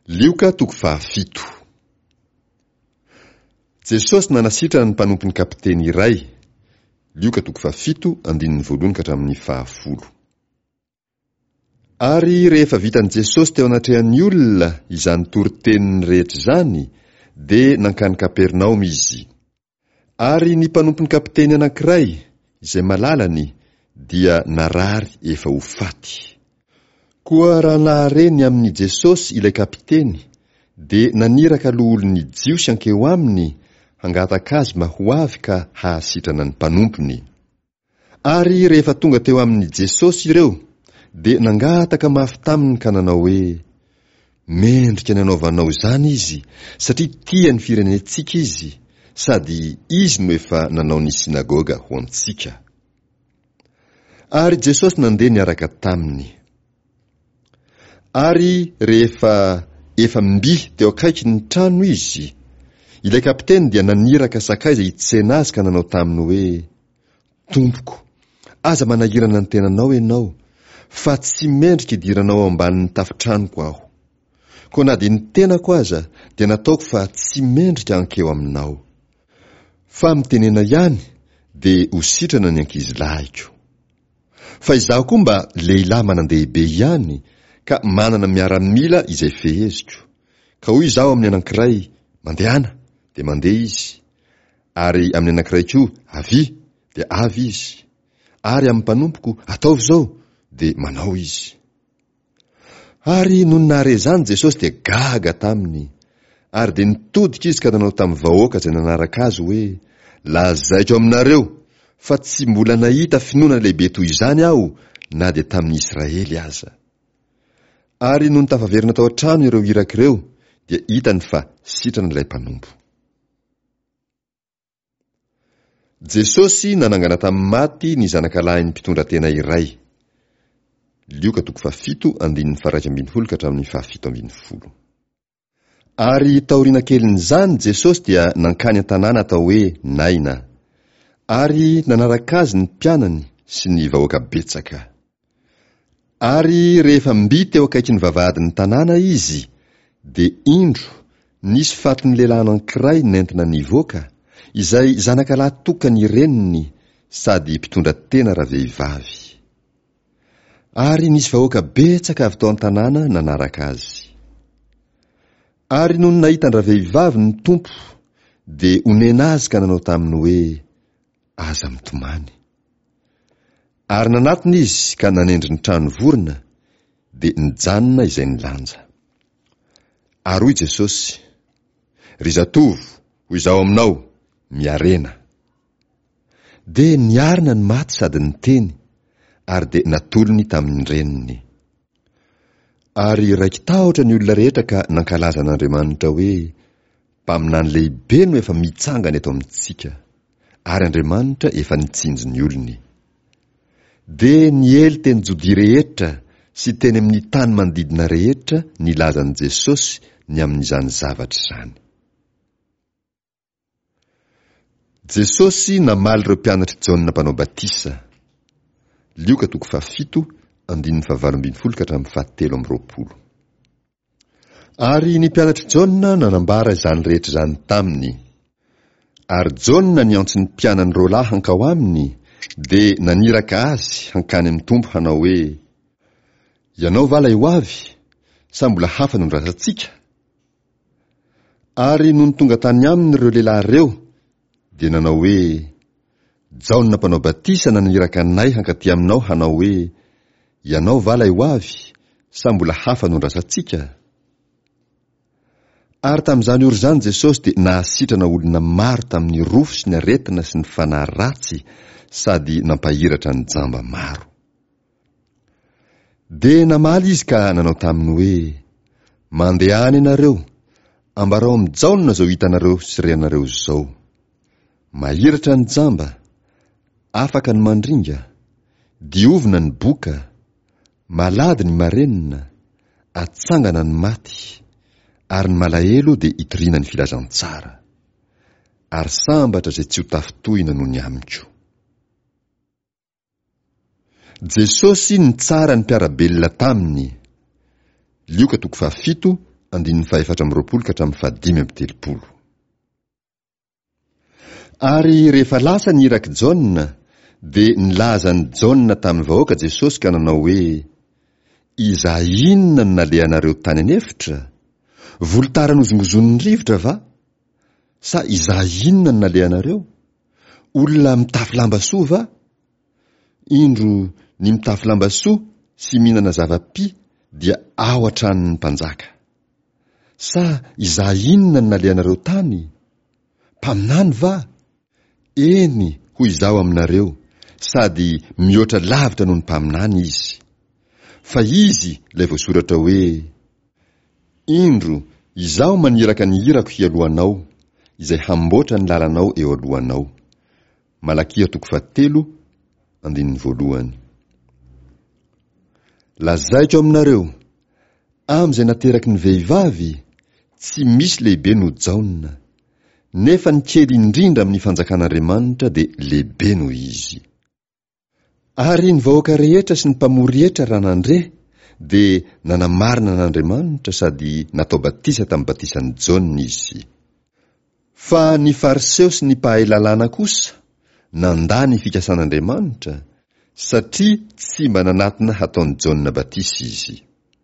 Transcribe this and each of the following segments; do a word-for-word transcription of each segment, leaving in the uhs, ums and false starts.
Lioka toko fahafito. Jesosy nanasitrana ny mpanompon'ny kapiteny iray. Lioka toko fahafito andininy voalohany ka hatramin'ny fahafolo. Ary rehefa vitan'i Jesosy teo anatrehan'ny olona izany toriteniny rehetra izany, dia nankany Kapernaoma izy. Ary ny mpanompon'ny kapiteny anankiray, izay malalany, dia narary efa ho faty. Koa raha nahareny amin'ny Jesosy ilay kapiteny, dia naniraka loholon'ny jiosy ankeo aminy, hangataka azy mba ho avy ka hahasitrana ny mpanompony. Ary rehefa tonga teo amin'ny Jesosy ireo, dia nangataka mafy taminy ka nanao hoe, mendrika ny anaovanao izany izy, satria tia ny firenentsika izy, sady izy no efa nanao ny sinagoga ho antsika. Ary Jesosy nandeha niaraka taminy. Ary rehefa efa mbihy teo akaiky ny trano izy, ilay kapiteny dia naniraka sakay izay hitsena azy ka nanao taminy hoe, Tompoko, aza manahirana ny tenanao ianao, fa tsy mendrika idiranao ambanin'ny tafitranoko aho. Koa na dia ny tenako aza dia nataoko fa tsy mendrika ankeo aminao. Fa mitenena ihany dia ho sitrana ny ankizilahiko. Fa izaho koa mba lehilahy manandehibe ihany, ka manana miaramila izay feheziko. Ka hoy izaho amin'ny anankiray, mandehana, dia mandeha izy. Ary amin'ny anankiray koa, avy, dia avy izy. Ary amin'ny mpanompoko, ataovy izao, dia manao izy. Ary noho nahare izany Jesosy dia gaga taminy. Ary dia nitodika izy ka nanao tamin'ny vahoaka izay nanaraka azy hoe, lazaiko aminareo, fa tsy mbola nahita finoana lehibe toy izany aho, na dia tamin'ny Israely aza. Ary noho nitafaverina tao an-trano ireo irak'ireo, dia hitany fa sitrana ilay mpanompo. Jesosy nanangana tamin'ny maty ny zanakalahin'ny mpitondratena iray. Lioka toko fahafito andininy faraika ambin'ny folo ka hatramin'ny fahafito ambin'ny folo. Ary taoriana kelin'izany Jesosy dia nankany an-tanàna atao hoe Naina. Ary nanaraka azy ny mpianany sy ny vahoaka betsaka. Ary rehefa mby teo akaiky ny vavahadin'ny tanàna izy, dia indro nisy fatin'ny lehilahy anankiray nentina nivoaka, izay zanakalahy tokany reniny sady mpitondra tena ravehivavy. Ary nisy vahoaka betsaka avy tao an-tanàna nanaraka azy. Ary noho nahita ny ravehivavy ny tompo, dia onena azy ka nanao taminy hoe, aza mitomany. Ary nanatiny izy ka nanendry ny trano vorona, dia nijanona izay nilanja. Ary hoy Jesosy, ry zatovo, hoy izaho aminao, miarena. Dia niarina ny maty sady ny teny, ary dia natolony tamin'ny reniny. Ary raiky tahotra ny olona rehetra ka nankalaza an'Andriamanitra hoe, mpaminany lehibe no efa mitsangana eto amintsika, ary Andriamanitra efa nitsinjo ny olony. Dia niely teny Jodia rehetra sy teny amin'ny tany manodidina rehetra nilazan'i Jesosy ny amin'izany zavatra izany. Jesosy namaly ireo mpianatry Jaona mpanao batisa. Lioka toko fahafito andininy fahavalo ambin'ny folo ka hatramin'ny fahatelo amby roapolo. Ary ny mpianatry Jaona nanambara izany rehetra izany taminy. Ary Jaona niantso ny mpianany roalahy hankao aminy, dia naniraka azy hankany amin'ny tompo hanao hoe, ianao va ilay ho avy, sa mbola hafa no nirasantsika? Ary noho ny tonga tany aminy ireo lehilahy ireo, dia nanao hoe, Jaona mpanao batisa naniraka anay hankaty aminao hanao hoe, ianao va ilay ho avy, sa mbola hafa no nirasantsika? Ary tamin'izany ora izany Jesosy dia nahasitrana olona maro tamin'ny rofo sy ny aretina sy ny fanahy ratsy, sady nampahiratra ny jamba maro. Dia namaly izy ka nanao taminy hoe, mandeha any ianareo, ambarao amin'ny Jaona izao hitanareo sy renareo izao. Mahiratra ny jamba, afaka ny mandringa, diovina ny boka, malady ny marenina, atsangana ny maty, ary ny malahelo dia hitoriana ny filazantsara. Ary sambatra izay tsy ho tafitohina noho ny amiko. Jesosy nitsara ny mpiarabelona taminy. Lioka toko fahafito andin'ny faefatra amby roapolo ka hatramin'ny fahadimy amby telopolo. Ary rehefa lasa ny iraky Jaona, dia nilazany Jaona tamin'ny vahoaka Jesosy ka nanao hoe, iza inona no nalehanareo tany anefitra? Volotara nozongozon'ny rivotra va? Sa iza inona no nalehanareo? Olona mitafy lamba soa va? Indro ny mitafy lamba soa sy mihinana zava-pi dia ao an-tranon'ny mpanjaka. Sa iza inona no nalehanareo tany? Mpaminany va? Eny, hoy izaho aminareo, sady mihoatra lavitra noho ny mpaminany izy. Fa izy ilay voasoratra hoe, indro izaho maniraka ny hirako hialohanao, izay hamboatra ny lalanao eo alohanao. Malakia toko fahatelo andininy voalohany. Lazaiko aminareo, amin'izay nateraky ny vehivavy, tsy misy lehibe no Jaona, nefa ny kely indrindra amin'ny fanjakan'Andriamanitra dia lehibe no izy. Ary ny vahoaka rehetra sy ny mpamory rehetra raha nandre, dia nanamarina an'Andriamanitra sady natao batisa tamin'ny batisan'i Jaona izy. Fa ny fariseo sy ny mpahay lalàna kosa nandany fikasan'Andriamanitra, satria tsy mba nanatona hataon'i Jaona batisa izy.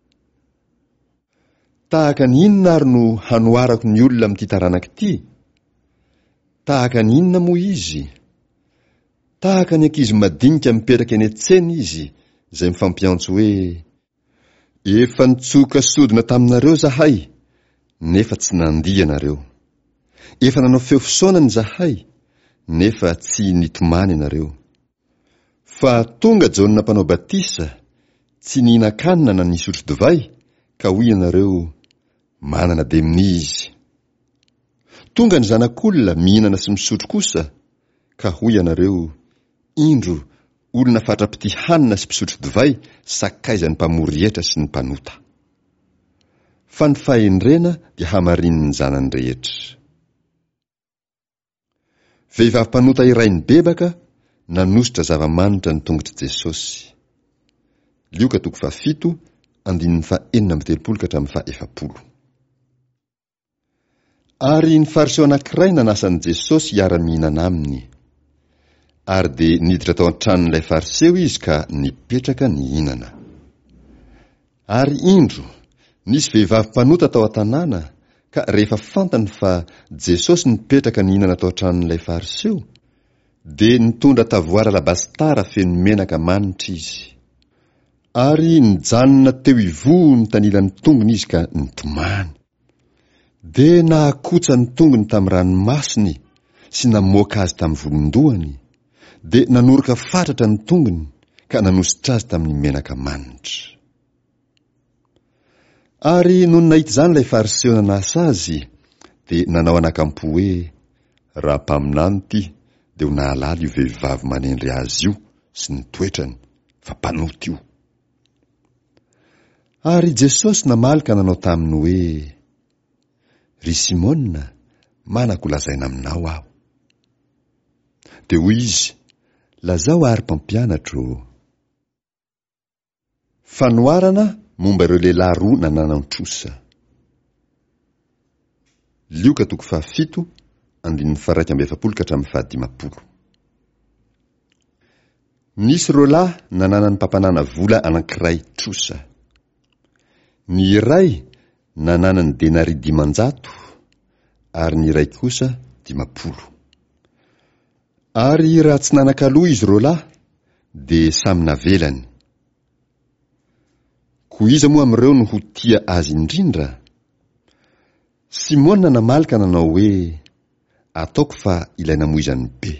Tahaka ny inona ary no hanoarako ny olona amin'ity taranaka ity? Tahaka ny inona moa izy? Tahaka ny ankizy madinika mipetraka eny an-tsena izy, izay mifampiantso hoe, efa nitsoka sodina taminareo zahay, nefa tsy nandia nareo. Efa nanao feo fisaonana zahay, nefa tsy nitomany ianareo. Fa tonga Jaona mpanao batisa, tsy nihinan-kanina na nisotro divay, ka hoy ianareo, manana demoni izy. Tonga ny zanak'olona mihinana sy misotro kosa, ka hoy ianareo, indro olona fatra-pity hanina sy mpisotro divay, sakaizan'ny mpamory hetra sy ny mpanota. Fa ny fahendrena dia hamarin'ny zanany rehetra. Vehivavy mpanota iray ny bebaka nanositra zava-manitra ny tongotry Jesosy. Lioka toko fahafito andininy fahaenina amby telopolo ka hatramin'ny fahaefapolo. Ary ny fariseo anankiray nanasan'i Jesosy hiara-mihinana aminy. Ary dia niditra tao an-tranon'ilay fariseo izy ka nipetraka nihinana. Ary indro nisy vehivavy mpanota tao an-tanàna, ka rehefa fantany fa Jesosy nipetraka nihinana tao an-tranon'ilay fariseo, dia nitondra tavoara alabastara feno menaka manitra izy. Ary nijanona teo ivoho ny tanilany tongony izy ka nitomany. Dia nahakotsa ny tongony tamin'ny ranomasiny sy namoaka azy tamin'ny volondohany, dia nanoroka fatratra ny tongony ka nanositra azy tamin'ny menaka manitra. Ary noho nahita izany ilay fariseo nanasa azy, dia nanao anakampo hoe, raha mpaminany ity, dia ho nahalala io vehivavy manendry azy io sy ny toetrany, fa mpanota io. Ary Jesosy namaly ka nanao taminy hoe, ry Simona, manako lazaina aminao aho. Dia hoy izy, lazao ary mpampianatro. Fanoarana momba ireo lehilahy roa nanana-trosa. Lioka toko fahafito andininy faraika amby efapolo ka hatramin'ny fahadimapolo. Nisy roa lahy nanana ny mpampanana vola anankiray trosa. Ny iray nanana ny denari dimanjato, ary ny iray kosa dimapolo. Ary raha tsy nanan-kaloha izy roa lahy, dia samy navelany. Koa iza moa amin'ireo no ho tia azy indrindra? Simona namaly ka nanao hoe, ataoko fa ilay namoizany be.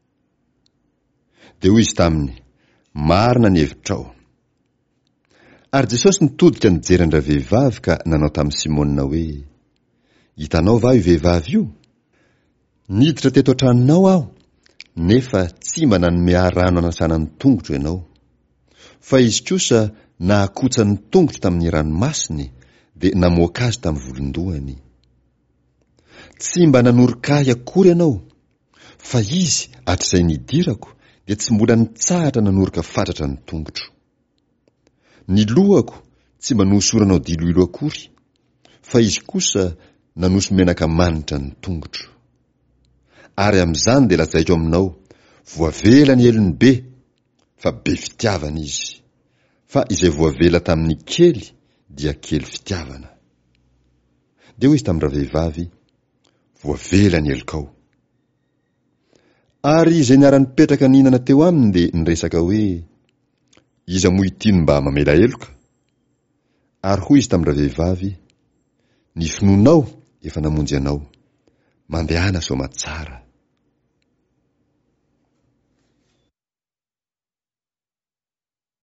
Dia hoy izy taminy, marina ny hevitrao. Ary Jesosy nitodika nijerandra vehivavy ka nanao tamin'ny Simona hoe, hitanao va io vehivavy io? Niditra teto an-tranonao aho, nefa tsy mba nanome rano anasana ny tongotro ianao. Fa izy kosa nahakotsa ny tongotro tamin'ny ranomasiny, dia namoaka azy tamin'ny volondohany. Tsy mba nanoroka ahy akory ianao, fa izy hatr'izay nidirako, dia tsy mbola nitsahatra nanoroka fatratra ny tongotro. Ny lohako tsy mba nohosoranao diloilo akory, fa izy kosa nanoso menaka manitra ny tongotro. Ary amin'izany dia lazaiko aminao, voavela ny elony be, fa be fitiavana izy. Fa izay voavela tamin'ny kely dia kely fitiavana. Dia hoy izy tamin'ny vehivavy, voavela ny elokao. Ary izay niara-nipetraka ninana teo aminy dia niresaka hoe, iza moa ity no mba mamela eloka? Ary hoy izy tamin'ny vehivavy, ny finoanao efa namonjy anao, mandehana soa matsara.